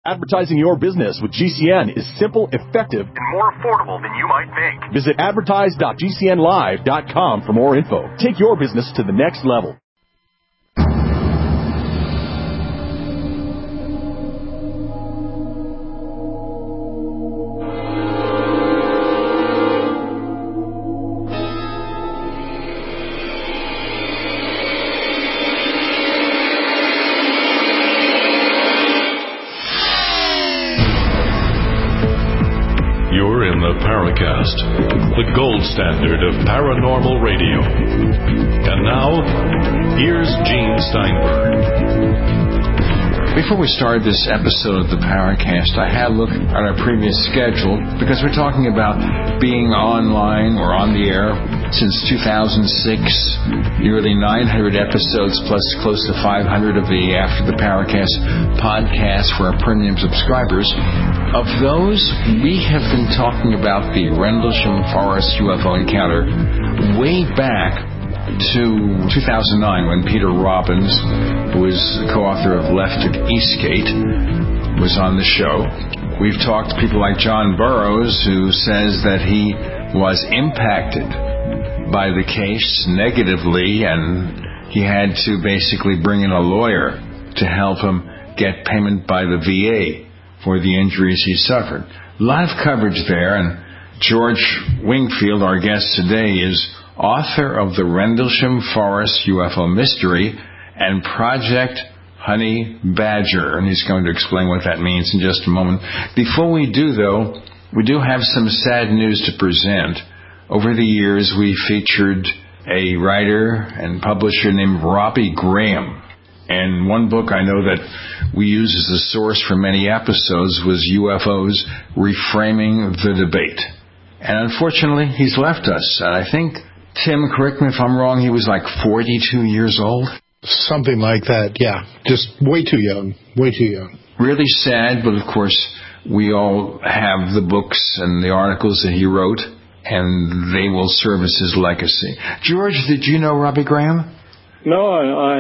Advertising your business with GCN is simple, effective, and more affordable than you might think. Visit advertise.gcnlive.com for more info. Take your business to the next level. Paracast, the gold standard of paranormal radio. And now, here's Gene Steinberg. Before we started this episode of the Paracast, I had a look at our previous schedule because we're talking about being online or on the air since 2006, nearly 900 episodes plus close to 500 of the After the Paracast podcast for our premium subscribers. Of those, we have been talking about the Rendlesham Forest UFO encounter way back to 2009 when Peter Robbins, who is the co-author of Left at Eastgate, was on the show. We've talked to people like John Burroughs, who says that he was impacted by the case negatively and he had to basically bring in a lawyer to help him get payment by the VA for the injuries he suffered. A lot of coverage there, and George Wingfield, our guest today, is author of the Rendlesham Forest UFO Mystery and Project Honey Badger, and he's going to explain what that means in just a moment. Before we do, though, we do have some sad news to present. Over the years, we featured a writer and publisher named Robbie Graham. And one book I know that we use as a source for many episodes was UFOs Reframing the Debate. And unfortunately, he's left us. And I think, Tim, correct me if I'm wrong, he was like 42 years old? Something like that, yeah. Just way too young. Way too young. Really sad, but of course, we all have the books and the articles that he wrote, and they will serve as his legacy. George, did you know Robbie Graham? No,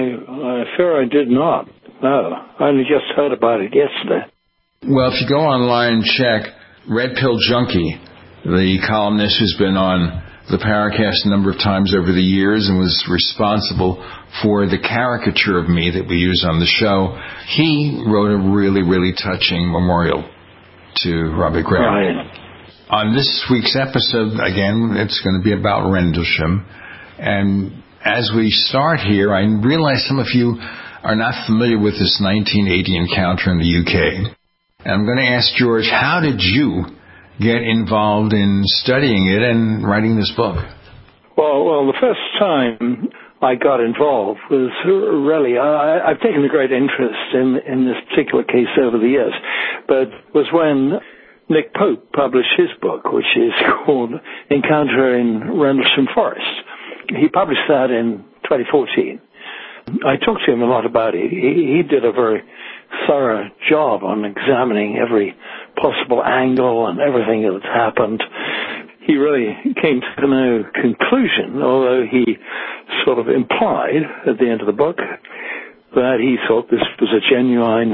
I fear I did not. No, I only just heard about it yesterday. Well, if you go online and check, Red Pill Junkie, the columnist who's been on the Paracast a number of times over the years and was responsible for the caricature of me that we use on the show, he wrote a really, really touching memorial to Robbie Graham. Right. On this week's episode, again, it's going to be about Rendlesham. And as we start here, I realize some of you are not familiar with this 1980 encounter in the UK. And I'm going to ask George, how did you get involved in studying it and writing this book? Well, the first time I got involved was really, I've taken a great interest in this particular case over the years, but was when Nick Pope published his book, which is called Encounter in Rendlesham Forest. He published that in 2014. I talked to him a lot about it. He did a very thorough job on examining every possible angle and everything that had happened. He really came to no conclusion, although he sort of implied at the end of the book that he thought this was a genuine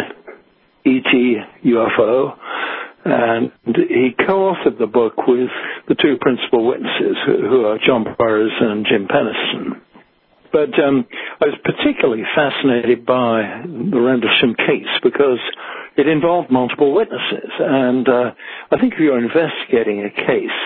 ET UFO. And he co-authored the book with the two principal witnesses, who are John Burroughs and Jim Penniston. But I was particularly fascinated by the Rendlesham case because it involved multiple witnesses. And I think if you're investigating a case,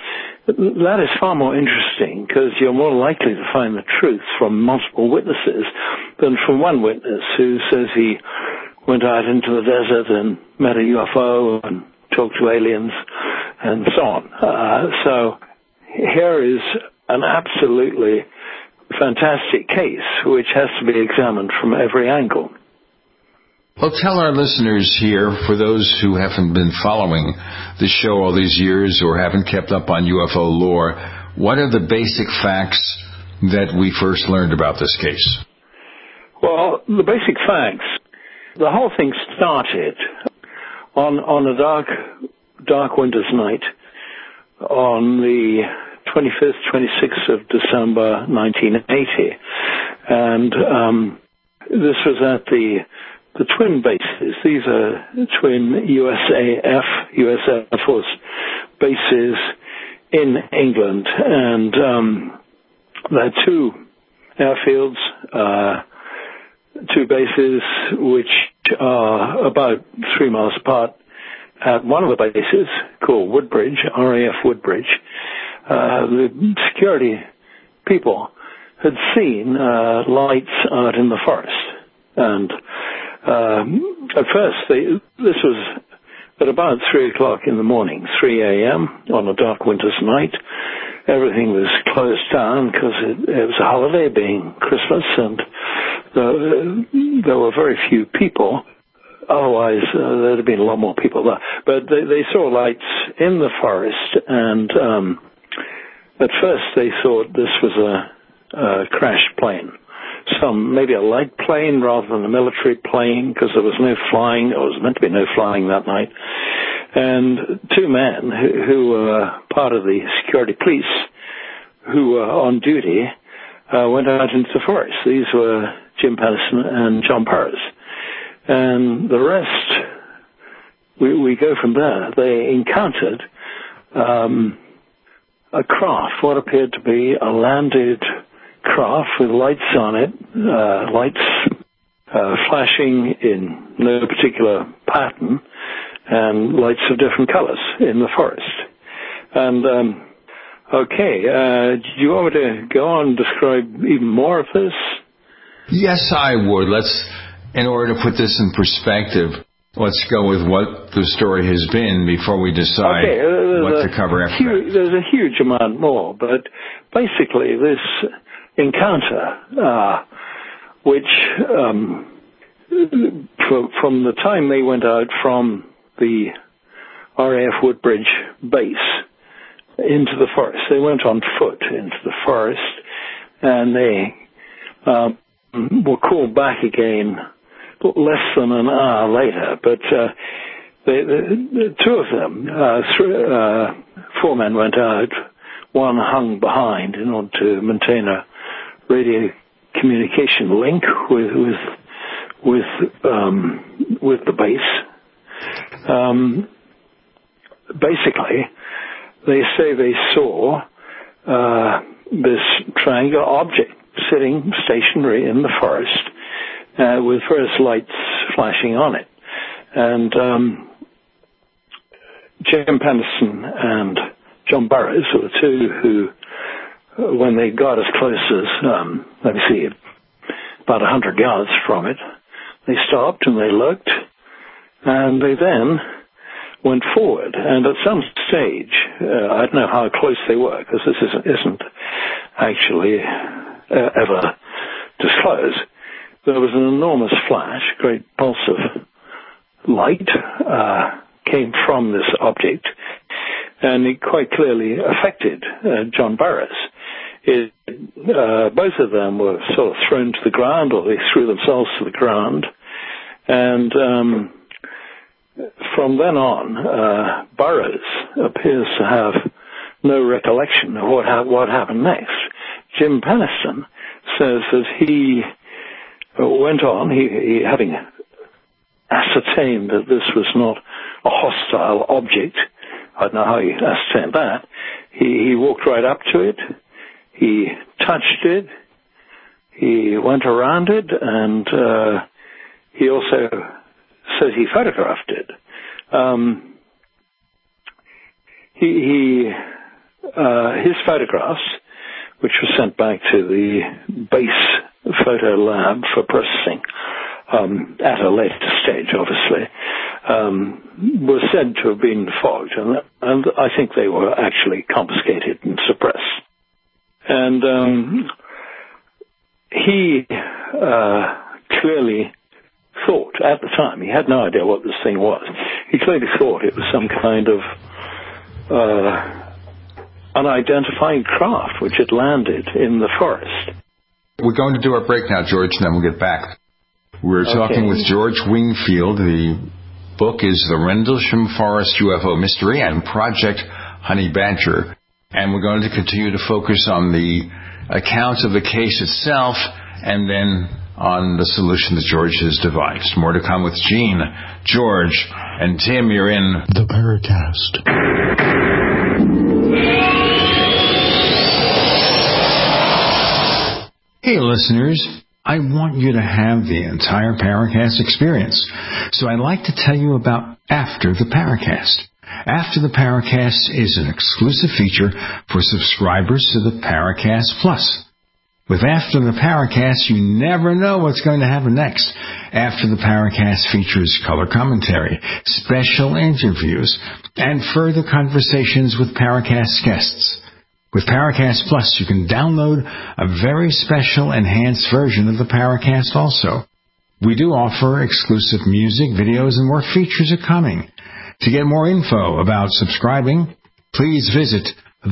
that is far more interesting because you're more likely to find the truth from multiple witnesses than from one witness who says he went out into the desert and met a UFO and talked to aliens and so on. So here is an absolutely fantastic case which has to be examined from every angle. Well, tell our listeners here, for those who haven't been following the show all these years or haven't kept up on UFO lore, what are the basic facts that we first learned about this case? Well, the basic facts, the whole thing started on a dark winter's night on the 25th, 26th of December 1980. And this was at the the twin bases. These are twin US Air Force bases in England, and there are two airfields, two bases which are about 3 miles apart. At one of the bases, called Woodbridge, RAF Woodbridge, the security people had seen lights out in the forest. And at first, this was at about 3 o'clock in the morning, 3 a.m. on a dark winter's night. Everything was closed down because it was a holiday, being Christmas, and there were very few people. Otherwise, there'd have been a lot more people there. But they saw lights in the forest, and at first they thought this was a crashed plane. Maybe a light plane rather than a military plane, because there was no flying, or was meant to be no flying that night. And two men who were part of the security police who were on duty went out into the forest. These were Jim Pennison and John Burroughs. And the rest, we go from there. They encountered a craft, what appeared to be a landed craft with lights on it, lights flashing in no particular pattern, and lights of different colors in the forest. And, do you want me to go on and describe even more of this? Yes, I would. In order to put this in perspective, let's go with what the story has been before we decide what to cover after that. There's a huge amount more, but basically this encounter, which from the time they went out from the RAF Woodbridge base into the forest, they went on foot into the forest, and they were called back again less than an hour later. But the two of them, four men went out. One hung behind in order to maintain a radio communication link with the base. Basically, they say they saw this triangular object sitting stationary in the forest with various lights flashing on it. And Jim Pennison and John Burroughs were the two who, when they got as close as, about 100 yards from it, they stopped and they looked, and they then went forward. And at some stage, I don't know how close they were, because this isn't actually ever disclosed. There was an enormous flash, great pulse of light came from this object, and it quite clearly affected John Burroughs. Both of them were sort of thrown to the ground, or they threw themselves to the ground, and from then on, Burroughs appears to have no recollection of what happened next. Jim Pennison says that he went on, he having ascertained that this was not a hostile object, I don't know how he ascertained that, he walked right up to it, he touched it, he went around it, and he also says he photographed it. His photographs, which were sent back to the base photo lab for processing at a later stage, obviously, were said to have been fogged, and I think they were actually confiscated and suppressed. And he clearly thought at the time, he had no idea what this thing was, he clearly thought it was some kind of unidentified craft which had landed in the forest. We're going to do our break now, George, and then we'll get back. We're talking with George Wingfield. The book is The Rendlesham Forest UFO Mystery and Project Honey Badger. And we're going to continue to focus on the accounts of the case itself, and then on the solution that George has devised. More to come with Gene, George, and Tim. You're in the Paracast. Hey, listeners. I want you to have the entire Paracast experience. So I'd like to tell you about After the Paracast. After the Paracast is an exclusive feature for subscribers to the Paracast Plus. With After the Paracast, you never know what's going to happen next. After the Paracast features color commentary, special interviews, and further conversations with Paracast guests. With Paracast Plus, you can download a very special enhanced version of the Paracast also. We do offer exclusive music, videos, and more features are coming. To get more info about subscribing, please visit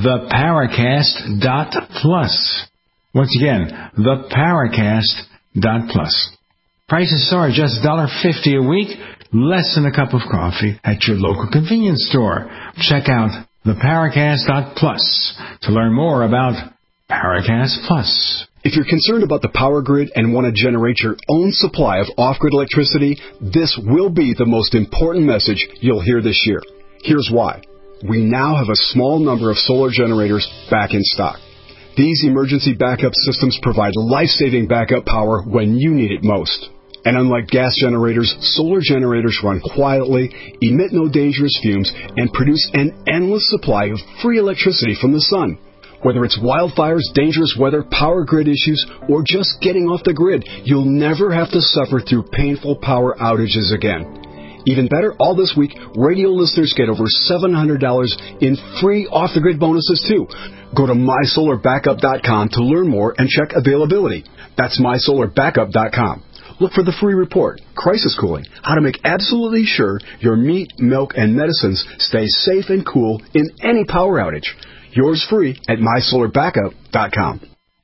theparacast.plus. Once again, theparacast.plus. Prices are just $1.50 a week, less than a cup of coffee at your local convenience store. Check out theparacast.plus to learn more about Paracast Plus. If you're concerned about the power grid and want to generate your own supply of off-grid electricity, this will be the most important message you'll hear this year. Here's why. We now have a small number of solar generators back in stock. These emergency backup systems provide life-saving backup power when you need it most. And unlike gas generators, solar generators run quietly, emit no dangerous fumes, and produce an endless supply of free electricity from the sun. Whether it's wildfires, dangerous weather, power grid issues, or just getting off the grid, you'll never have to suffer through painful power outages again. Even better, all this week, radio listeners get over $700 in free off-the-grid bonuses, too. Go to mysolarbackup.com to learn more and check availability. That's mysolarbackup.com. Look for the free report, Crisis Cooling, how to make absolutely sure your meat, milk, and medicines stay safe and cool in any power outage. Yours free at mysolarbackup.com.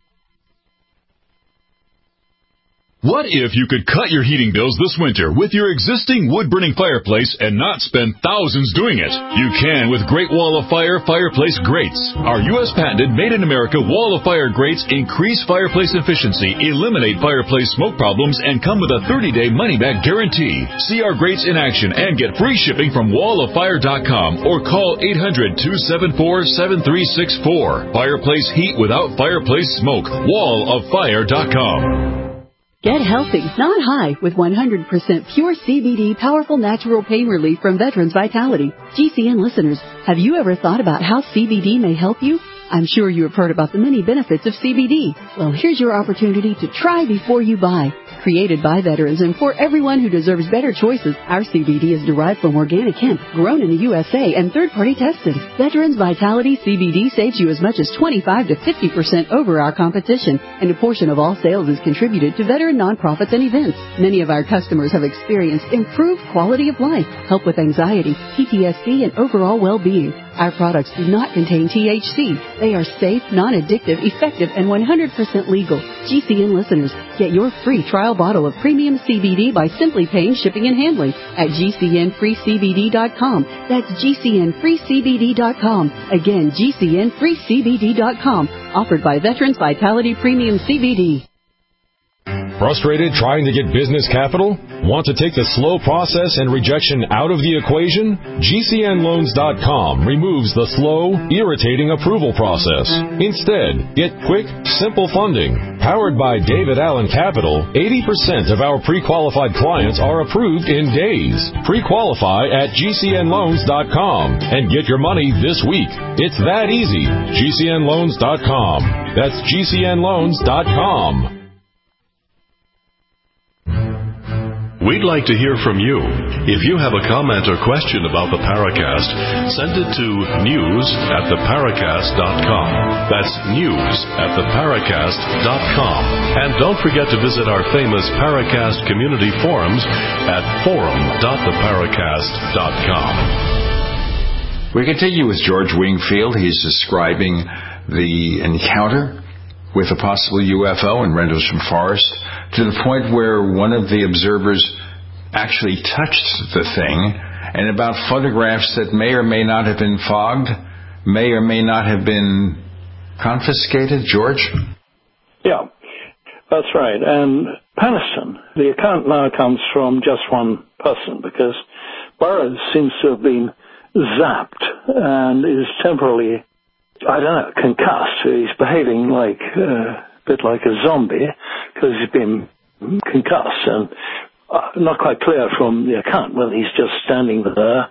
What if you could cut your heating bills this winter with your existing wood-burning fireplace and not spend thousands doing it? You can with Great Wall of Fire fireplace grates. Our U.S. patented made-in-America Wall of Fire grates increase fireplace efficiency, eliminate fireplace smoke problems, and come with a 30-day money-back guarantee. See our grates in action and get free shipping from walloffire.com or call 800-274-7364. Fireplace heat without fireplace smoke. walloffire.com. Get healthy, not high, with 100% pure CBD powerful natural pain relief from Veterans Vitality. GCN listeners, have you ever thought about how CBD may help you? I'm sure you have heard about the many benefits of CBD. Well, here's your opportunity to try before you buy. Created by veterans and for everyone who deserves better choices, our CBD is derived from organic hemp, grown in the USA, and third-party tested. Veterans Vitality CBD saves you as much as 25 to 50% over our competition, and a portion of all sales is contributed to veteran nonprofits and events. Many of our customers have experienced improved quality of life, help with anxiety, PTSD, and overall well-being. Our products do not contain THC. They are safe, non-addictive, effective, and 100% legal. GCN listeners, get your free trial bottle of premium CBD by simply paying shipping and handling at GCNFreeCBD.com. That's GCNFreeCBD.com. Again, GCNFreeCBD.com. Offered by Veterans Vitality Premium CBD. Frustrated trying to get business capital? Want to take the slow process and rejection out of the equation? GCNLoans.com removes the slow, irritating approval process. Instead, get quick, simple funding. Powered by David Allen Capital, 80% of our pre-qualified clients are approved in days. Pre-qualify at GCNLoans.com and get your money this week. It's that easy. GCNLoans.com. That's GCNLoans.com. We'd like to hear from you. If you have a comment or question about the Paracast, send it to news@theparacast.com. That's news@theparacast.com. And don't forget to visit our famous Paracast community forums at forum.theparacast.com. We continue with George Wingfield. He's describing the encounter with a possible UFO in Rendlesham Forest, to the point where one of the observers actually touched the thing, and about photographs that may or may not have been fogged, may or may not have been confiscated. George? Yeah, that's right. And Penniston, the account now comes from just one person because Burroughs seems to have been zapped and is temporarily, concussed. He's behaving like a bit like a zombie because he's been concussed, and not quite clear from the account whether he's just standing there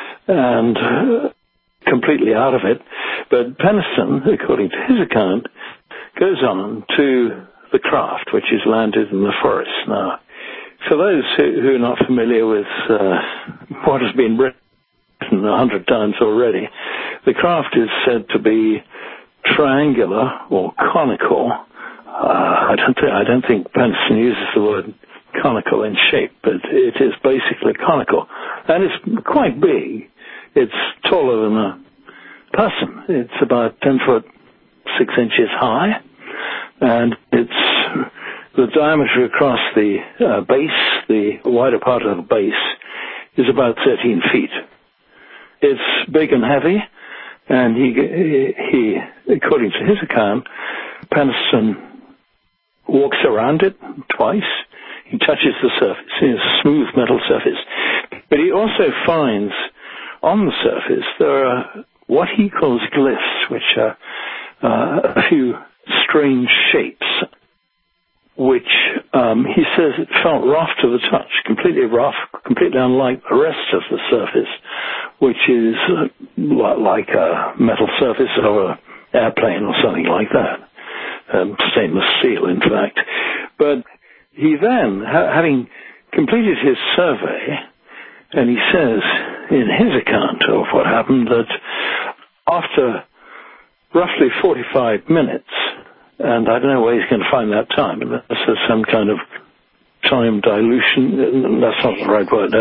and completely out of it. But Penniston, according to his account, goes on to the craft, which is landed in the forest. Now, for those who are not familiar with what has been written 100 times already, the craft is said to be triangular or conical. I don't think Penniston uses the word conical in shape, but it is basically conical. And it's quite big. It's taller than a person. It's about 10 foot 6 inches high, and it's the diameter across the base, the wider part of the base, is about 13 feet. It's big and heavy, and he according to his account, Penniston walks around it twice. He touches the surface. It's a smooth metal surface. But he also finds on the surface there are what he calls glyphs, which are a few strange shapes, which he says it felt rough to the touch, completely rough, completely unlike the rest of the surface, which is like a metal surface of an airplane or something like that. Stainless steel, in fact. But he then, having completed his survey, and he says in his account of what happened that after roughly 45 minutes, and I don't know where he's going to find that time, unless there's some kind of time dilution, that's not the right word,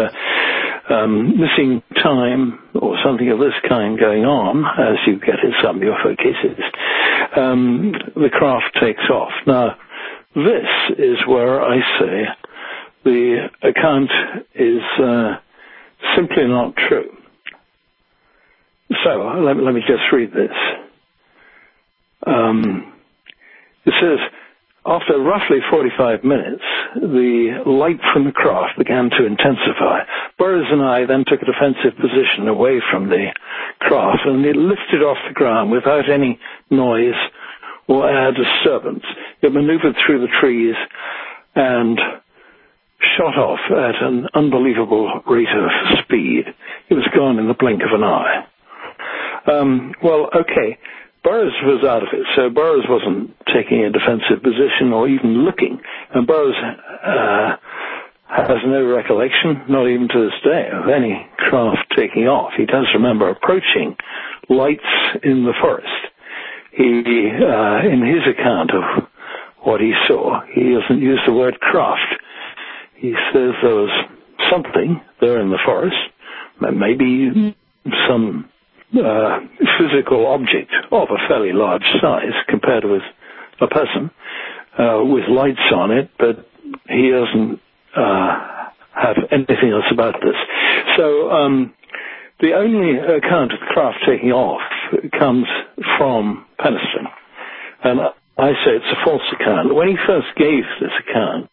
missing time or something of this kind going on, as you get in some UFO cases, the craft takes off. Now, this is where I say the account is simply not true. So, let me just read this. It says, after roughly 45 minutes, the light from the craft began to intensify. Burroughs and I then took a defensive position away from the craft, and it lifted off the ground without any noise or air disturbance. It maneuvered through the trees and shot off at an unbelievable rate of speed. It was gone in the blink of an eye. Burroughs was out of it, so Burroughs wasn't taking a defensive position or even looking. And Burroughs has no recollection, not even to this day, of any craft taking off. He does remember approaching lights in the forest. He, in his account of what he saw, he doesn't use the word craft. He says there was something there in the forest, maybe some physical object of a fairly large size compared with a person, with lights on it, but he doesn't have anything else about this. So the only account of the craft taking off comes from Penniston, and I say it's a false account. When he first gave this account,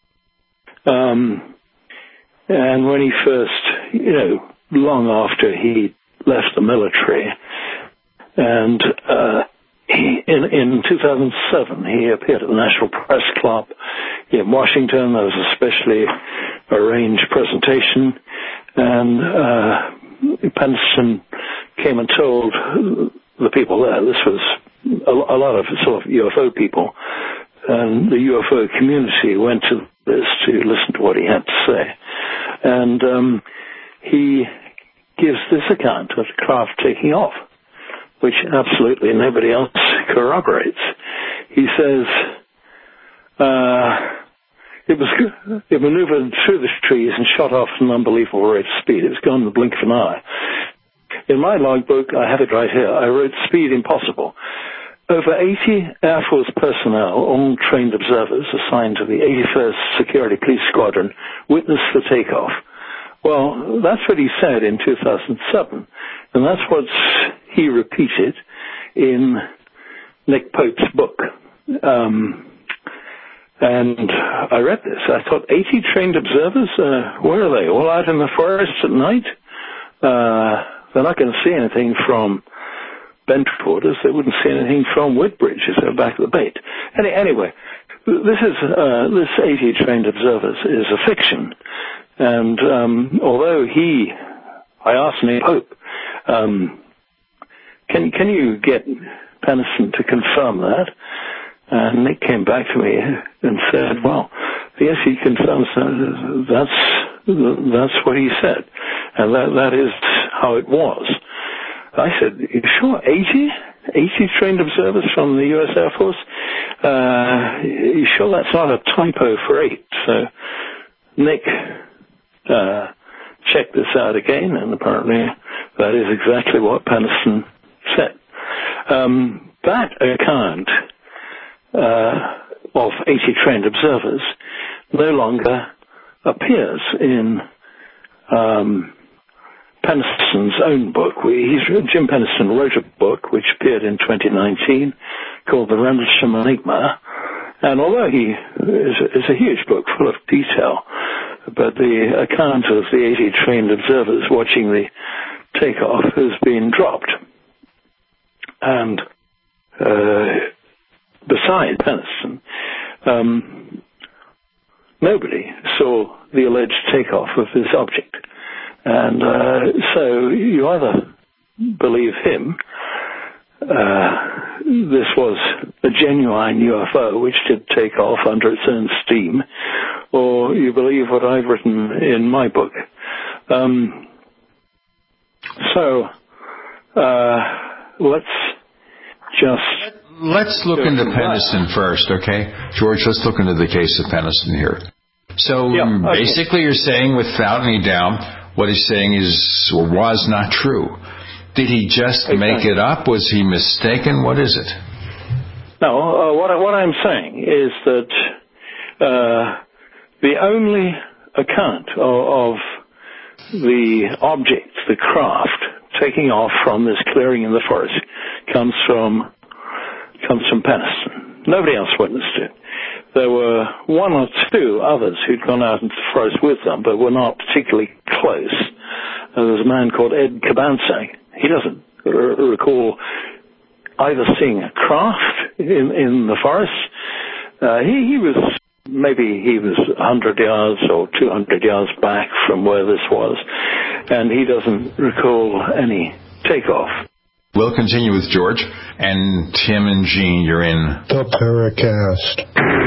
and when he first, long after he left the military, and in 2007 he appeared at the National Press Club in Washington. There was a specially arranged presentation, and Penniston came and told the people there, this was a lot of sort of UFO people, and the UFO community went to this to listen to what he had to say, and he gives this account of the craft taking off, which absolutely nobody else corroborates. He says it maneuvered through the trees and shot off at an unbelievable rate of speed. It was gone in the blink of an eye. In my logbook, I have it right here, I wrote speed impossible. Over 80 Air Force personnel, all trained observers assigned to the 81st Security Police Squadron, witnessed the takeoff. Well, that's what he said in 2007, and that's what he repeated in Nick Pope's book. And I read this. I thought, 80 trained observers? Where are they? All out in the forest at night? They're not going to see anything from Bentford, as they wouldn't see anything from Woodbridge as they're back at the bait. Anyway, this 80 trained observers is a fiction. And although I asked Nick Pope, can you get Penniston to confirm that? And Nick came back to me and said, well, yes, he confirms that's what he said. And that is how it was. I said, you sure, 80 trained observers from the U.S. Air Force? You sure that's not a typo for 8? So Nick checked this out again, and apparently that is exactly what Penniston said. That account of 80 trained observers no longer appears in Penniston's own book. Jim Penniston wrote a book which appeared in 2019 called The Rendlesham Enigma, and although he is a huge book full of detail, but the account of the 80 trained observers watching the takeoff has been dropped. And beside Penniston, nobody saw the alleged takeoff of this object. And so you either believe him, this was a genuine UFO which did take off under its own steam, or you believe what I've written in my book. Let's look into Penniston first, okay? George, let's look into the case of Penniston here. So basically you're saying, without any doubt, what he's saying is or was not true. Did he just make it up? Was he mistaken? What is it? No, what I'm saying is that the only account of the object, the craft, taking off from this clearing in the forest comes from Penniston. Nobody else witnessed it. There were one or two others who'd gone out into the forest with them, but were not particularly close. There was a man called Ed Kabansak. He doesn't recall either seeing a craft in the forest. He was 100 yards or 200 yards back from where this was, and he doesn't recall any takeoff. We'll continue with George. And Tim and Jean, you're in the Paracast.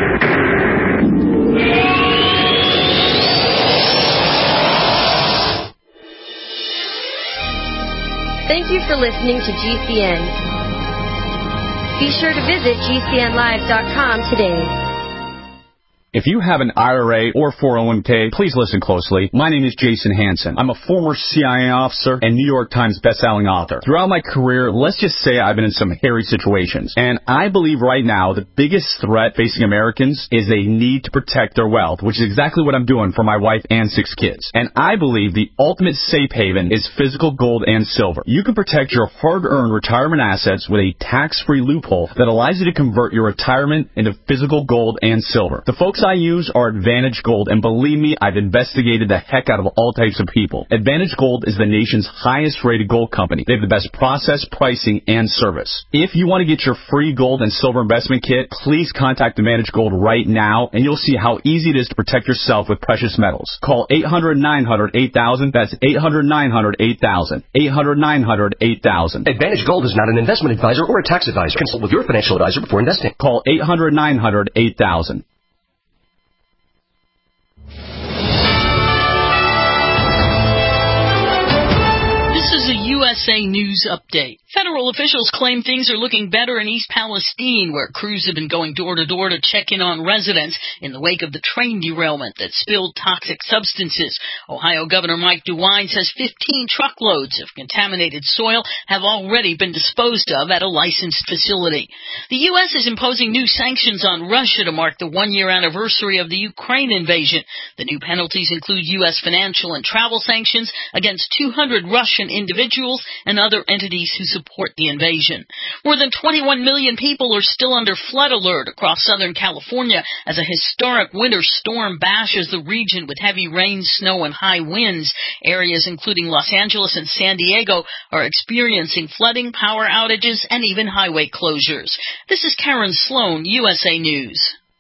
Thank you for listening to GCN. Be sure to visit GCNlive.com today. If you have an IRA or 401k, please listen closely. My name is Jason Hansen. I'm a former CIA officer and New York Times bestselling author. Throughout my career, let's just say I've been in some hairy situations. And I believe right now the biggest threat facing Americans is a need to protect their wealth, which is exactly what I'm doing for my wife and 6 kids. And I believe the ultimate safe haven is physical gold and silver. You can protect your hard-earned retirement assets with a tax-free loophole that allows you to convert your retirement into physical gold and silver. The folks I use are Advantage Gold, and believe me, I've investigated the heck out of all types of people. Advantage Gold is the nation's highest-rated gold company. They have the best process, pricing, and service. If you want to get your free gold and silver investment kit, please contact Advantage Gold right now, and you'll see how easy it is to protect yourself with precious metals. Call 800-900-8000. That's 800-900-8000. 800-900-8000. Advantage Gold is not an investment advisor or a tax advisor. Consult with your financial advisor before investing. Call 800-900-8000. This is a USA News Update. Federal officials claim things are looking better in East Palestine, where crews have been going door to door to check in on residents in the wake of the train derailment that spilled toxic substances. Ohio Governor Mike DeWine says 15 truckloads of contaminated soil have already been disposed of at a licensed facility. The U.S. is imposing new sanctions on Russia to mark the one-year anniversary of the Ukraine invasion. The new penalties include U.S. financial and travel sanctions against 200 Russian individuals and other entities who support the invasion. More than 21 million people are still under flood alert across Southern California as a historic winter storm bashes the region with heavy rain, snow, and high winds. Areas including Los Angeles and San Diego are experiencing flooding, power outages, and even highway closures. This is Karen Sloan, USA News.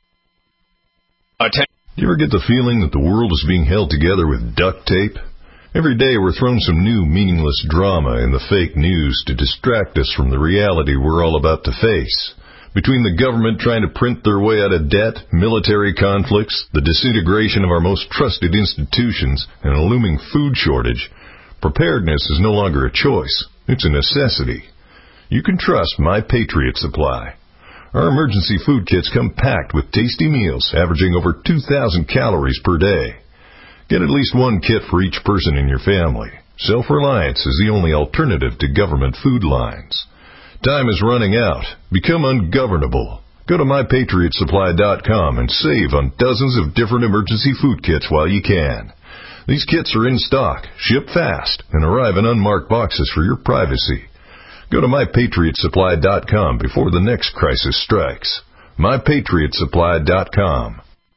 Do you ever get the feeling that the world is being held together with duct tape? Every day we're thrown some new meaningless drama in the fake news to distract us from the reality we're all about to face. Between the government trying to print their way out of debt, military conflicts, the disintegration of our most trusted institutions, and a looming food shortage, preparedness is no longer a choice. It's a necessity. You can trust My Patriot Supply. Our emergency food kits come packed with tasty meals averaging over 2,000 calories per day. Get at least one kit for each person in your family. Self-reliance is the only alternative to government food lines. Time is running out. Become ungovernable. Go to MyPatriotSupply.com and save on dozens of different emergency food kits while you can. These kits are in stock, ship fast, and arrive in unmarked boxes for your privacy. Go to MyPatriotSupply.com before the next crisis strikes. MyPatriotSupply.com.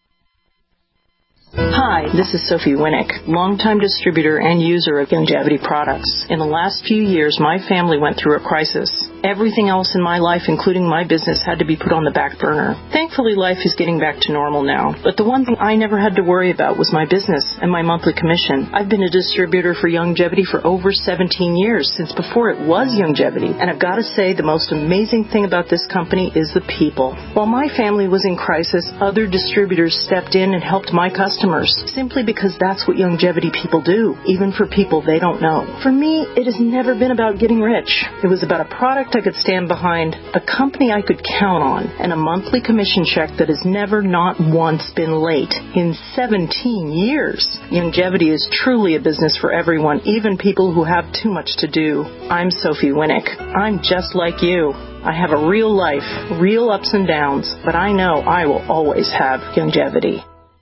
Hi, this is Sophie Winnick, longtime distributor and user of Youngevity products. In the last few years, my family went through a crisis. Everything else in my life, including my business, had to be put on the back burner. Thankfully, life is getting back to normal now. But the one thing I never had to worry about was my business and my monthly commission. I've been a distributor for Youngevity for over 17 years, since before it was Youngevity. And I've got to say, the most amazing thing about this company is the people. While my family was in crisis, other distributors stepped in and helped my customers, simply because that's what Youngevity people do, even for people they don't know. For me, it has never been about getting rich. It was about a product I could stand behind, a company I could count on, and a monthly commission check that has never not once been late in 17 years. Youngevity is truly a business for everyone, even people who have too much to do. I'm Sophie Winnick. I'm just like you. I have a real life, real ups and downs, but I know I will always have Youngevity.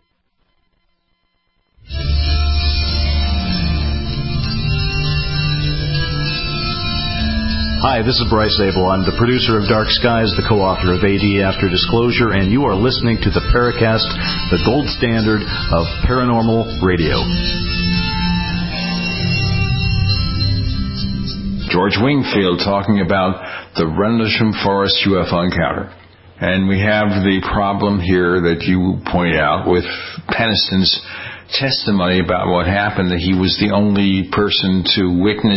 Hi, this is Bryce Abel. I'm the producer of Dark Skies, the co-author of AD After Disclosure, and you are listening to the Paracast, the gold standard of paranormal radio. George Wingfield talking about the Rendlesham Forest UFO encounter. And we have the problem here that you point out with Peniston's testimony about what happened, that he was the only person to witness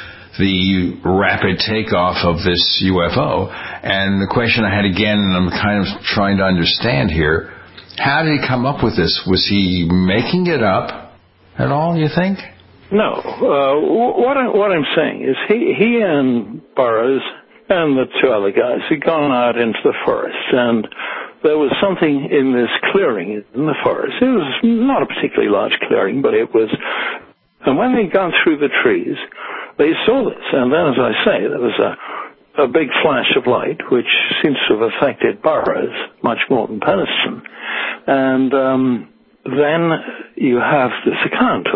the rapid takeoff of this UFO. And the question I had again, and I'm kind of trying to understand here, how did he come up with this? Was he making it up at all, you think? No. What I'm saying is he and Burroughs and the two other guys had gone out into the forest, and there was something in this clearing in the forest. It was not a particularly large clearing, but it was. And when they'd gone through the trees, they saw this, and then, as I say, there was a big flash of light, which seems to have affected Burroughs much more than Peniston. And then you have this account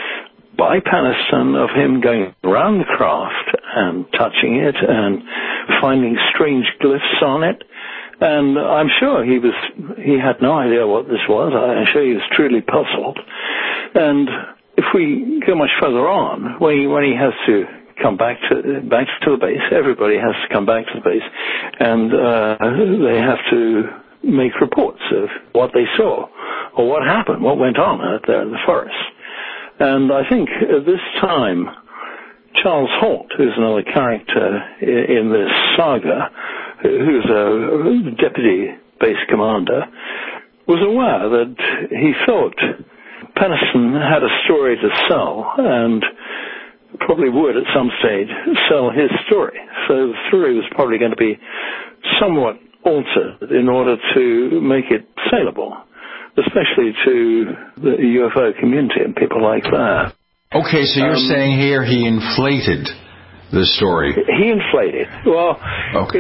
by Peniston of him going around the craft and touching it and finding strange glyphs on it. And I'm sure he had no idea what this was. I'm sure he was truly puzzled. And if we go much further on, when he has to come back to the base, everybody has to come back to the base, and they have to make reports of what they saw or what happened, what went on out there in the forest. And I think at this time, Charles Holt, who's another character in this saga, who's a deputy base commander, was aware that he thought Peniston had a story to sell and probably would at some stage sell his story. So the story was probably going to be somewhat altered in order to make it saleable, especially to the UFO community and people like that. Okay, so you're saying here he inflated the story. He inflated. Well, okay.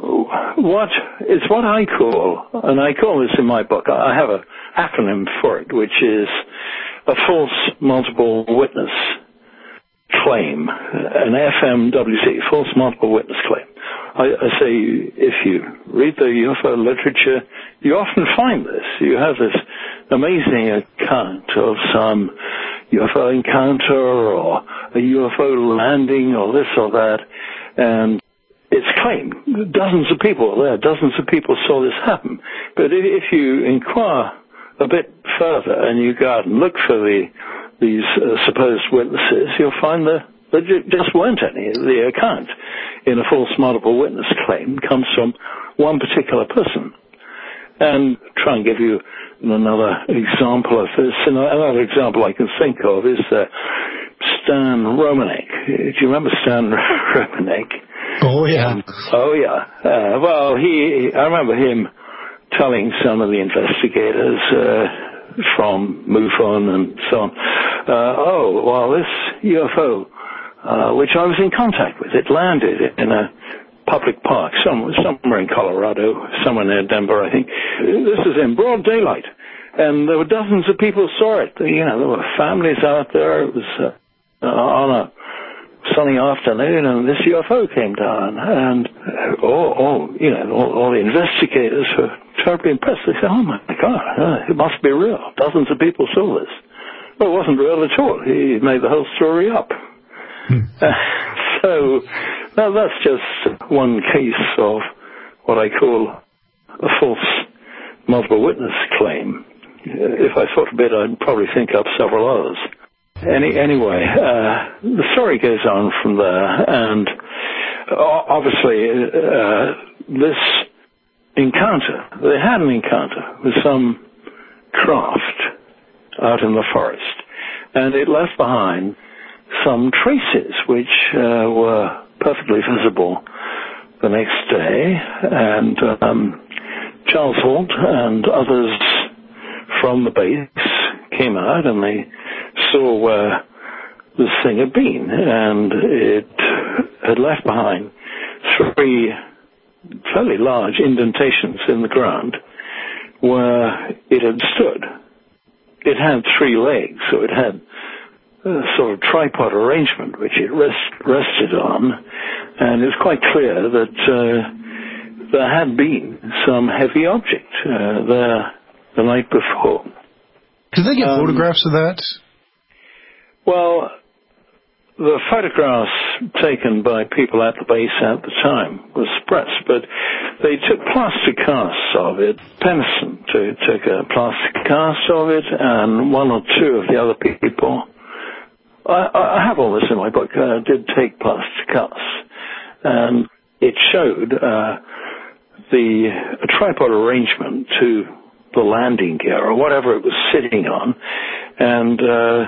It's what I call, and I call this in my book, I have an acronym for it, which is a false multiple witness claim, an FMWC, false multiple witness claim. I say, if you read the UFO literature, you often find this. You have this amazing account of some UFO encounter or a UFO landing or this or that, and it's claimed. Dozens of people were there. Dozens of people saw this happen. But if you inquire a bit further and you go out and look for these supposed witnesses, you'll find that there just weren't any. The account in a false multiple witness claim comes from one particular person. And try and give you another example of this. Another example I can think of is Stan Romanek. Do you remember Stan Romanek? Oh, yeah. Well, I remember him telling some of the investigators from MUFON and so on, this UFO, which I was in contact with, it landed in a public park somewhere in Colorado, somewhere near Denver, I think. This is in broad daylight, and there were dozens of people who saw it. There were families out there. It was on a sunny afternoon, and this UFO came down, and all the investigators were terribly impressed. They said, "Oh my God, it must be real. Dozens of people saw this." Well, it wasn't real at all. He made the whole story up. So now that's just one case of what I call a false multiple witness claim. If I thought a bit, I'd probably think up several others. Anyway, the story goes on from there, and obviously this encounter, they had an encounter with some craft out in the forest, and it left behind some traces which were perfectly visible the next day, and Charles Halt and others from the base came out and they saw where this thing had been, and it had left behind 3 fairly large indentations in the ground where it had stood. It had 3 legs, so it had a sort of tripod arrangement which it rested on, and it's quite clear that there had been some heavy object there the night before. Did they get photographs of that? Well, the photographs taken by people at the base at the time were suppressed, but they took plaster casts of it. Pennison took a plaster cast of it, and 1 or 2 of the other people, I have all this in my book, did take plaster casts, and it showed the tripod arrangement to the landing gear, or whatever it was sitting on, and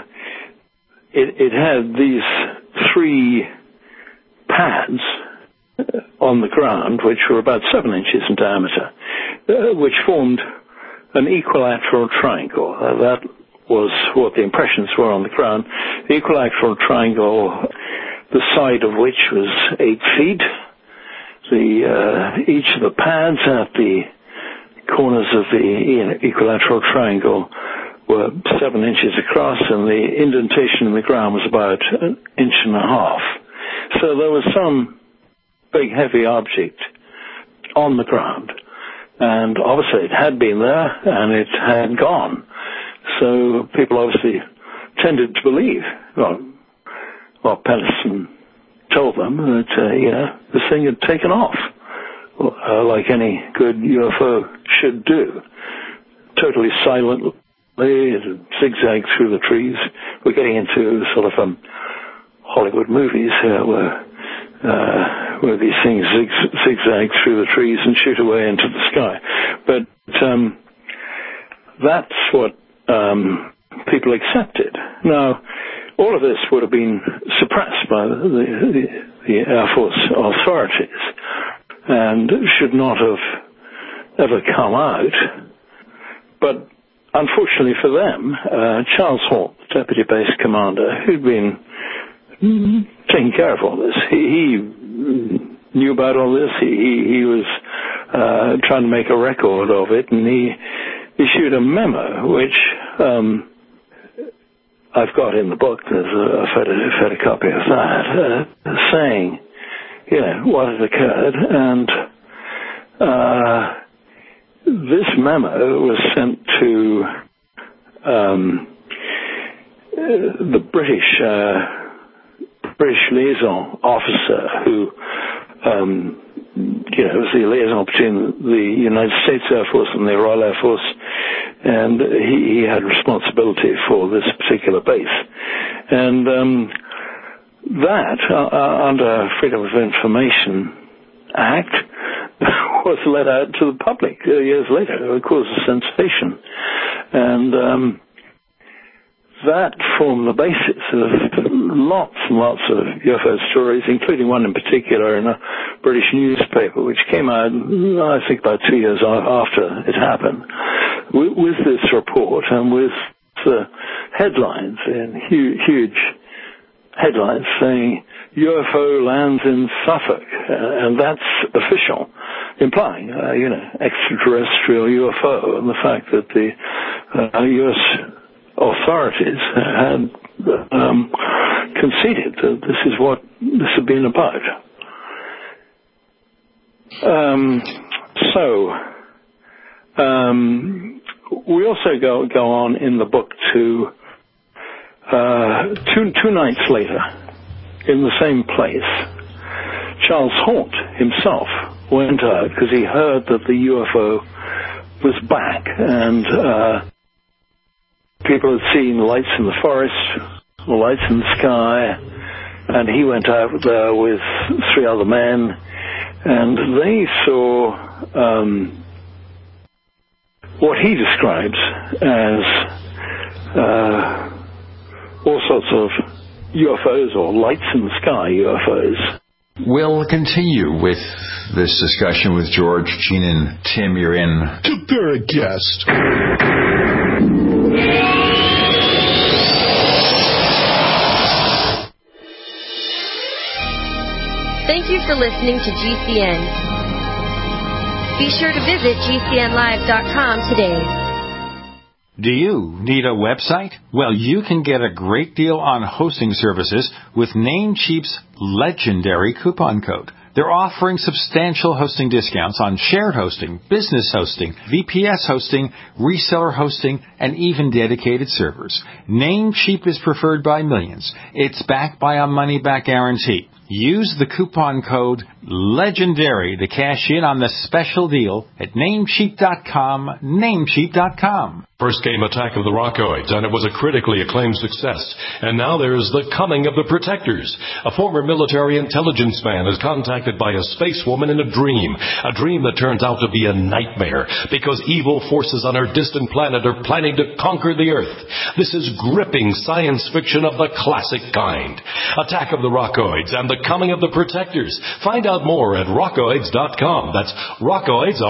it had these 3 pads on the ground, which were about 7 inches in diameter, which formed an equilateral triangle. That was what the impressions were on the ground. The equilateral triangle, the side of which was 8 feet. Each of the pads at the corners of the equilateral triangle were 7 inches across, and the indentation in the ground was about 1.5 inches. So there was some big heavy object on the ground, and obviously it had been there and it had gone. So people obviously tended to believe what Pennison told them, that this thing had taken off, like any good UFO should do. Totally silently, it zigzagged through the trees. We're getting into sort of Hollywood movies where these things zigzag through the trees and shoot away into the sky. But that's what people accepted. Now, all of this would have been suppressed by the Air Force authorities and should not have ever come out. But unfortunately for them, Charles Halt, the deputy base commander, who'd been taking care of all this, he knew about all this. He was trying to make a record of it, and he issued a memo which I've got in the book, there's a photocopy of that, saying, what had occurred. And this memo was sent to the British liaison officer who, was the liaison between the United States Air Force and the Royal Air Force, and he had responsibility for this particular base. And that, under Freedom of Information Act, was let out to the public years later. It caused a sensation. And that formed the basis of lots and lots of UFO stories, including one in particular in a British newspaper, which came out, I think, about 2 years after it happened, with this report and with the headlines, in huge headlines saying, UFO lands in Suffolk, and that's official, implying, extraterrestrial UFO, and the fact that the U.S. authorities had conceded that this is what this had been about. We also go on in the book to two nights later, in the same place, Charles Haunt himself went out because he heard that the UFO was back, and people had seen lights in the forest, lights in the sky, and he went out there with 3 other men, and they saw what he describes as all sorts of UFOs, or lights in the sky UFOs. We'll continue with this discussion with George, Gene, and Tim. You're in To Paracast. Thank you for listening to GCN. Be sure to visit GCNlive.com today. Do you need a website? Well, you can get a great deal on hosting services with Namecheap's legendary coupon code. They're offering substantial hosting discounts on shared hosting, business hosting, VPS hosting, reseller hosting, and even dedicated servers. Namecheap is preferred by millions. It's backed by a money-back guarantee. Use the coupon code LEGENDARY to cash in on the special deal at Namecheap.com, Namecheap.com. First came Attack of the Rockoids, and it was a critically acclaimed success. And now there is The Coming of the Protectors. A former military intelligence man is contacted by a space woman in a dream that turns out to be a nightmare because evil forces on our distant planet are planning to conquer the Earth. This is gripping science fiction of the classic kind. Attack of the Rockoids and The Coming of the Protectors. Find out more at rockoids.com. That's Rockoids,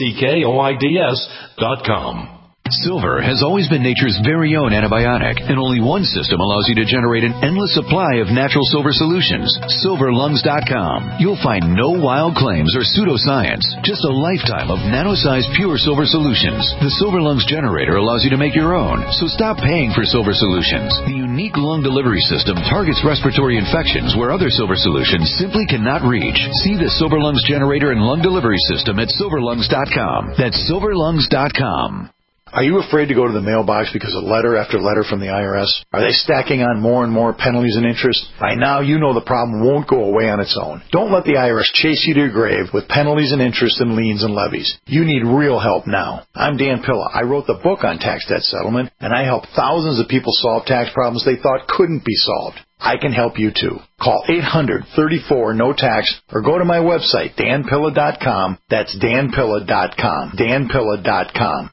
ROCKOIDS.com. Silver has always been nature's very own antibiotic, and only one system allows you to generate an endless supply of natural silver solutions. SilverLungs.com. You'll find no wild claims or pseudoscience, just a lifetime of nano-sized pure silver solutions. The Silver Lungs generator allows you to make your own, so stop paying for silver solutions. The unique lung delivery system targets respiratory infections where other silver solutions simply cannot reach. See the Silver Lungs generator and lung delivery system at SilverLungs.com. That's SilverLungs.com. Are you afraid to go to the mailbox because of letter after letter from the IRS? Are they stacking on more and more penalties and interest? By now, you know the problem won't go away on its own. Don't let the IRS chase you to your grave with penalties and interest and liens and levies. You need real help now. I'm Dan Pilla. I wrote the book on tax debt settlement, and I help thousands of people solve tax problems they thought couldn't be solved. I can help you too. Call 800-34-NO-TAX or go to my website, danpilla.com. That's danpilla.com. danpilla.com.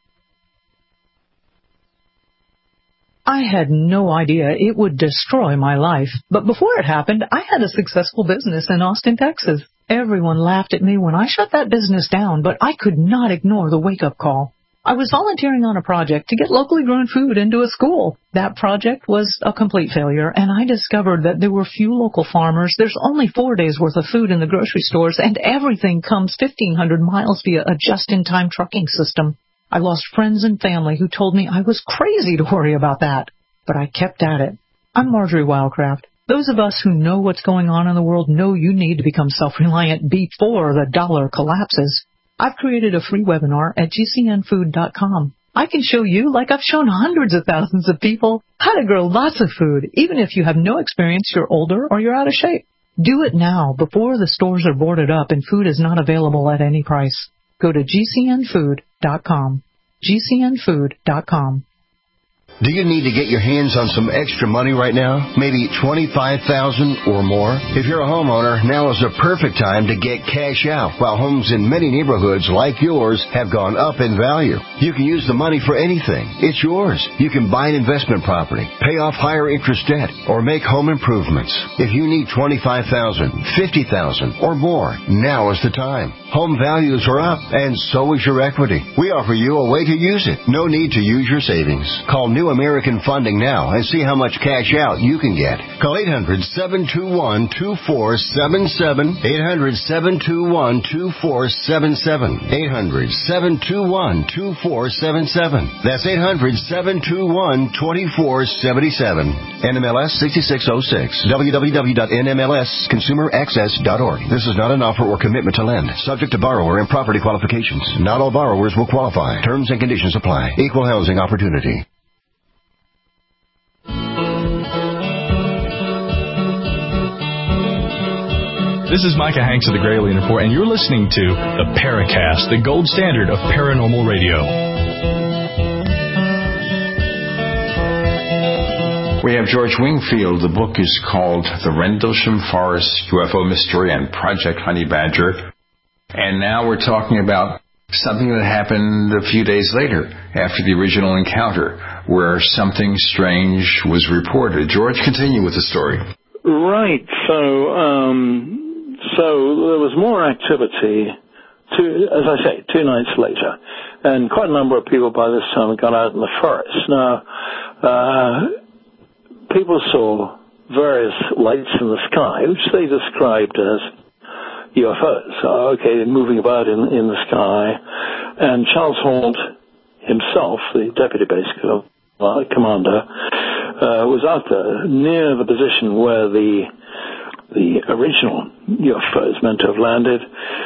I had no idea it would destroy my life. But before it happened, I had a successful business in Austin, Texas. Everyone laughed at me when I shut that business down, but I could not ignore the wake-up call. I was volunteering on a project to get locally grown food into a school. That project was a complete failure, and I discovered that there were few local farmers. There's only 4 days' worth of food in the grocery stores, and everything comes 1,500 miles via a just-in-time trucking system. I lost friends and family who told me I was crazy to worry about that. but I kept at it. I'm Marjorie Wildcraft. Those of us who know what's going on in the world know you need to become self-reliant before the dollar collapses. I've created a free webinar at gcnfood.com. I can show you, like I've shown hundreds of thousands of people, how to grow lots of food, even if you have no experience, you're older, or you're out of shape. Do it now, before the stores are boarded up and food is not available at any price. Go to gcnfood.com. gcnfood.com. Do you need to get your hands on some extra money right now? Maybe $25,000 or more? If you're a homeowner, now is the perfect time to get cash out, while homes in many neighborhoods like yours have gone up in value. You can use the money for anything. It's yours. You can buy an investment property, pay off higher interest debt, or make home improvements. If you need $25,000, $50,000, or more, now is the time. Home values are up, and so is your equity. We offer you a way to use it. No need to use your savings. Call New American Funding now and see how much cash out you can get. Call 800-721-2477. 800-721-2477. 800-721-2477. That's 800-721-2477. NMLS 6606. www.nmlsconsumeraccess.org. This is not an offer or commitment to lend. Subject to borrower and property qualifications. Not all borrowers will qualify. Terms and conditions apply. Equal housing opportunity. This is Micah Hanks of the Gralien Report, and you're listening to the Paracast, the gold standard of paranormal radio. We have George Wingfield. The book is called The Rendlesham Forest UFO Mystery and Project Honey Badger. And now we're talking about something that happened a few days later after the original encounter, where something strange was reported. George, continue with the story. Right. So there was more activity, as I say, 2 nights later, and quite a number of people by this time had gone out in the forest. Now, people saw various lights in the sky, which they described as UFOs, moving about in the sky. And Charles Halt himself, the deputy base commander, was out there near the position where the original UFOs meant to have landed,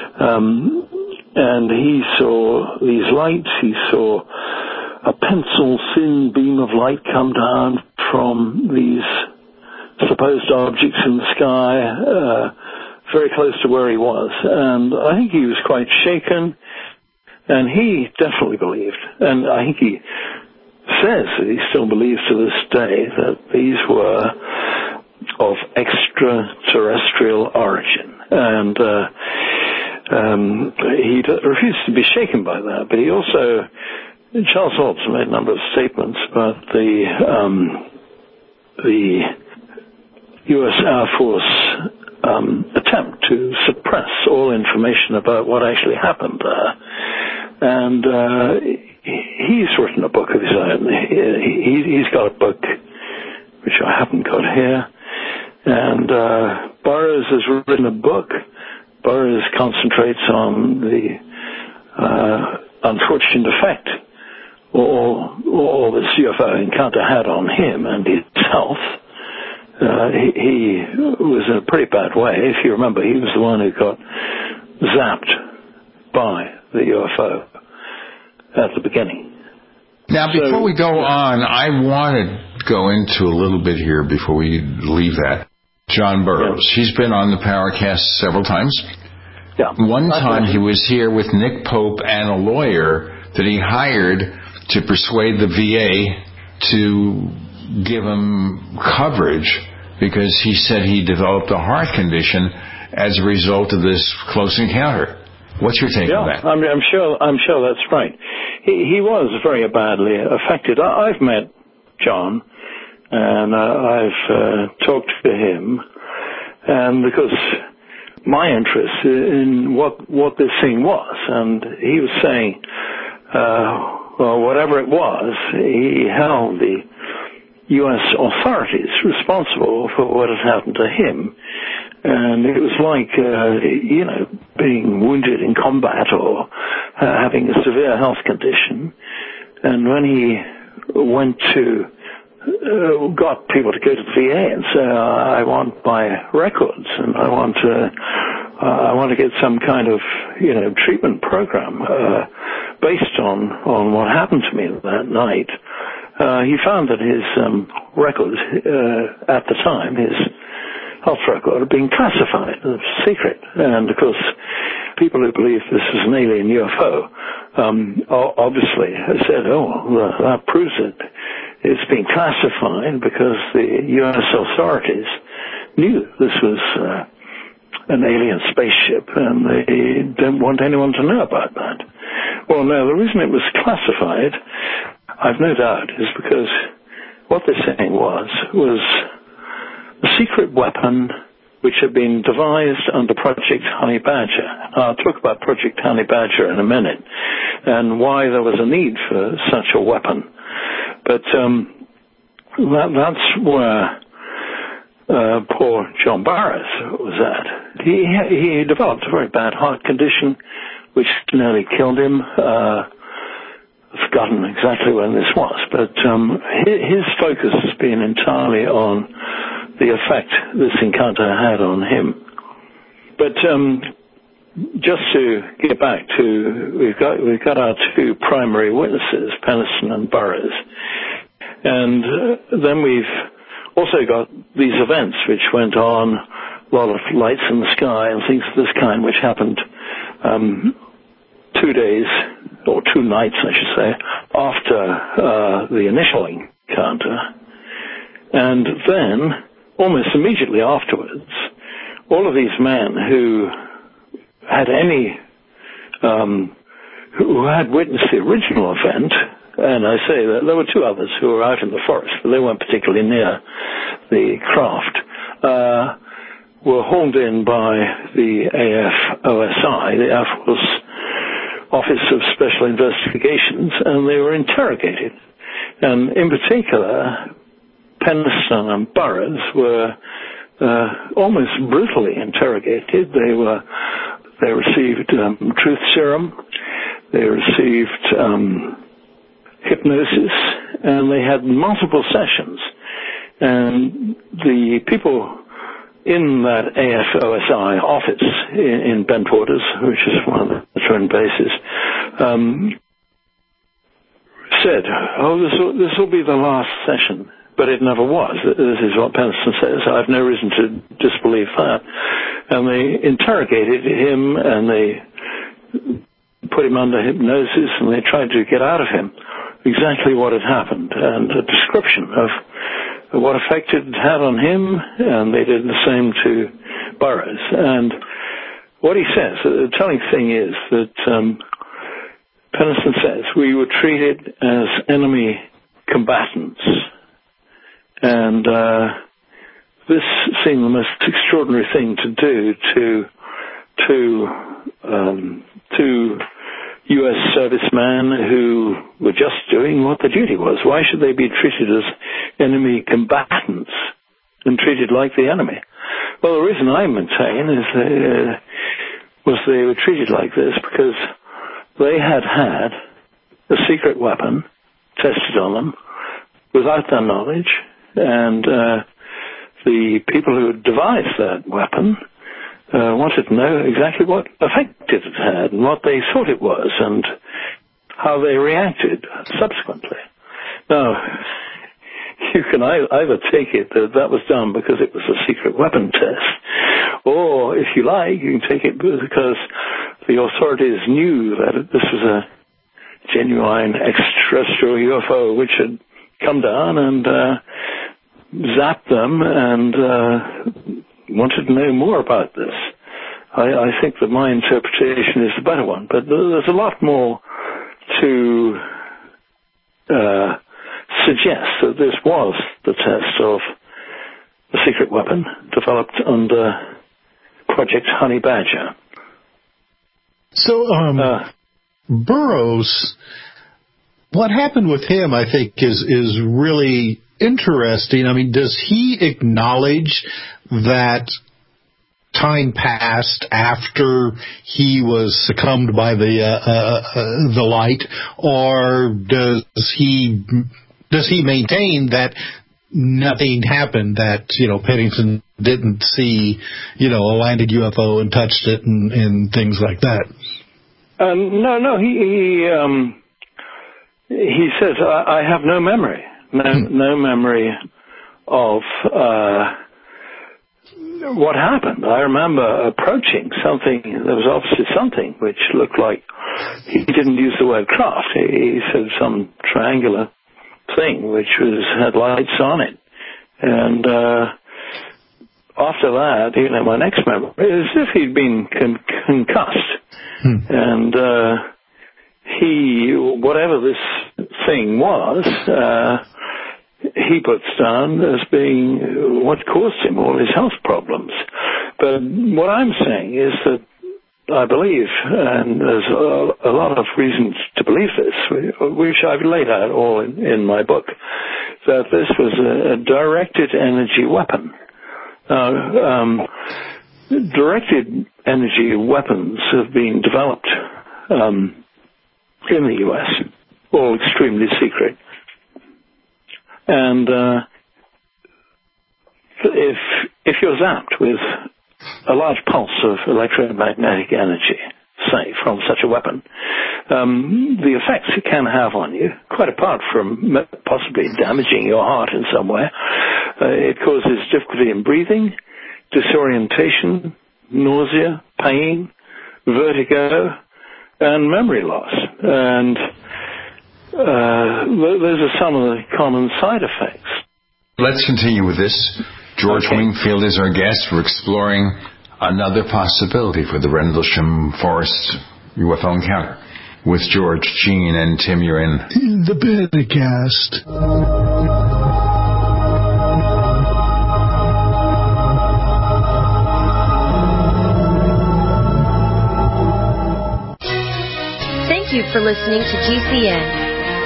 and he saw these lights. He saw a pencil-thin beam of light come down from these supposed objects in the sky, very close to where he was. And I think he was quite shaken, and he definitely believed, and I think he says that he still believes to this day that these were of extraterrestrial origin. And he refused to be shaken by that, but he also, Charles Halt made a number of statements about the U.S. Air Force attempt to suppress all information about what actually happened there. And he's written a book of his own. He's got a book which I haven't got here. And Burroughs has written a book. Burroughs concentrates on the unfortunate effect all this UFO encounter had on him and his health. He was in a pretty bad way. If you remember, he was the one who got zapped by the UFO at the beginning. Now, before we go on, I want to go into a little bit here before we leave that. John Burroughs. He's been on the Paracast several times. Yeah. One time he was here with Nick Pope and a lawyer that he hired to persuade the VA to give him coverage because he said he developed a heart condition as a result of this close encounter. What's your take on that? I'm sure that's right. He was very badly affected. I've met John, and I've talked to him, and because my interest in what this thing was, and he was saying, well, whatever it was, he held the U.S. authorities responsible for what had happened to him. And it was like, being wounded in combat or having a severe health condition. And when he went to got people to go to the VA and say, I want my records and I want to get some kind of, treatment program based on what happened to me that night. He found that his records at the time, his health record, had been classified as secret. And, of course, people who believe this is an alien UFO obviously said, that proves it. It's been classified because the U.S. authorities knew this was an alien spaceship, and they don't want anyone to know about that. Well, no, the reason it was classified, I've no doubt, is because what they're saying was a secret weapon which had been devised under Project Honey Badger. I'll talk about Project Honey Badger in a minute and why there was a need for such a weapon. But that's where poor John Burroughs was at. He developed a very bad heart condition which nearly killed him. I've forgotten exactly when this was, but his focus has been entirely on the effect this encounter had on him. But just to get back to, we've got our two primary witnesses, Penniston and Burroughs, and then we've also got these events which went on, a lot of lights in the sky and things of this kind, which happened 2 days, or 2 nights, I should say, after the initial encounter. And then, almost immediately afterwards, all of these men who had who had witnessed the original event, and I say that there were 2 others who were out in the forest, but they weren't particularly near the craft, were hauled in by the AFOSI, the Air Force Office of Special Investigations, and they were interrogated. And in particular, Penniston and Burroughs were almost brutally interrogated. They received truth serum, they received hypnosis, and they had multiple sessions. And the people in that AFOSI office in Bentwaters, which is one of the veteran bases, said, this will be the last session. But it never was. This is what Penniston says. I have no reason to disbelieve that. And they interrogated him, and they put him under hypnosis, and they tried to get out of him exactly what had happened, and a description of what effect it had on him, and they did the same to Burroughs. And what he says, the telling thing is that Penniston says, we were treated as enemy combatants. And this seemed the most extraordinary thing to do to U.S. servicemen who were just doing what their duty was. Why should they be treated as enemy combatants and treated like the enemy? Well, the reason I maintain is they were treated like this because they had a secret weapon tested on them without their knowledge, and the people who devised that weapon wanted to know exactly what effect it had and what they thought it was and how they reacted subsequently. Now, you can either take it that was done because it was a secret weapon test, or, if you like, you can take it because the authorities knew that this was a genuine extraterrestrial UFO which had come down and zapped them and wanted to know more about this. I think that my interpretation is the better one, but there's a lot more to suggest that this was the test of a secret weapon developed under Project Honey Badger. So, Burroughs, what happened with him, I think, is really interesting. I mean, does he acknowledge that time passed after he was succumbed by the light, or does does he maintain that nothing happened, that, Pennington didn't see, a landed UFO and touched it and things like that? No, he says, I have no memory, no memory of what happened. I remember approaching something, there was obviously something which looked like, he didn't use the word craft, he said some triangular thing which had lights on it. And after that, my next memory is as if he'd been concussed. And whatever this thing was, he puts down as being what caused him all his health problems. But what I'm saying is that I believe, and there's a lot of reasons to believe this, which I've laid out all in my book, that this was a directed energy weapon. Directed energy weapons have been developed in the U.S., all extremely secret. And if you're zapped with a large pulse of electromagnetic energy, say, from such a weapon, the effects it can have on you, quite apart from possibly damaging your heart in some way, it causes difficulty in breathing, disorientation, nausea, pain, vertigo, and memory loss. And those are some of the common side effects. Let's continue with this. George Wingfield is our guest. We're exploring another possibility for the Rendlesham Forest UFO encounter. With George, Gene, and Tim, you're in the Paracast. Thank you for listening to GCN.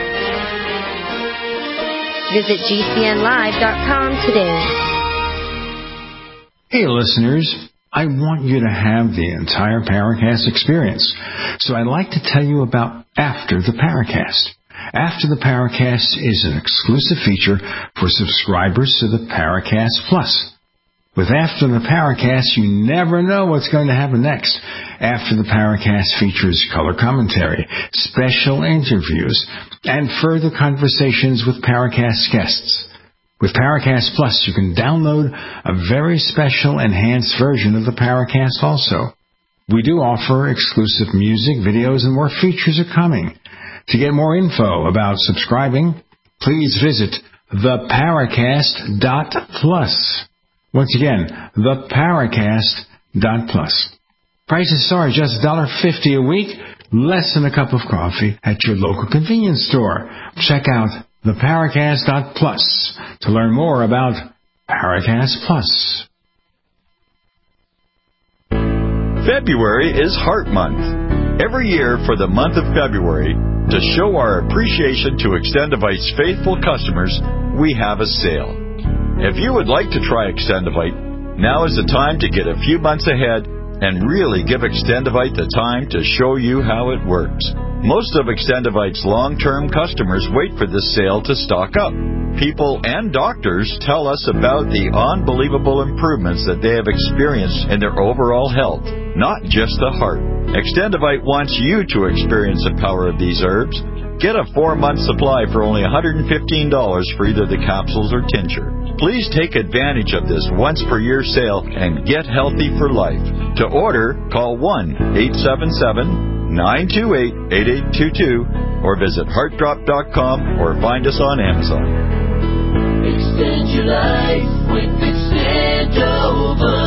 Visit GCNlive.com today. Hey, listeners. I want you to have the entire Paracast experience. So I'd like to tell you about After the Paracast. After the Paracast is an exclusive feature for subscribers to the Paracast Plus. With After the Paracast, you never know what's going to happen next. After the Paracast features color commentary, special interviews, and further conversations with Paracast guests. With Paracast Plus, you can download a very special enhanced version of the Paracast also. We do offer exclusive music, videos, and more features are coming. To get more info about subscribing, please visit theparacast.plus. Once again, theparacast.plus. Prices are just $1.50 a week, less than a cup of coffee at your local convenience store. Check out theparacast.plus to learn more about Paracast Plus. February is Heart Month. Every year for the month of February, to show our appreciation to Extendivite's faithful customers, we have a sale. If you would like to try Extendivite, now is the time to get a few months ahead and really give Extendivite the time to show you how it works. Most of Extendivite's long-term customers wait for this sale to stock up. People and doctors tell us about the unbelievable improvements that they have experienced in their overall health, not just the heart. Extendivite wants you to experience the power of these herbs. Get a 4-month supply for only $115 for either the capsules or tincture. Please take advantage of this once-per-year sale and get healthy for life. To order, call 1-877-928-8822 or visit heartdrop.com or find us on Amazon. Extend your life with Extendovite.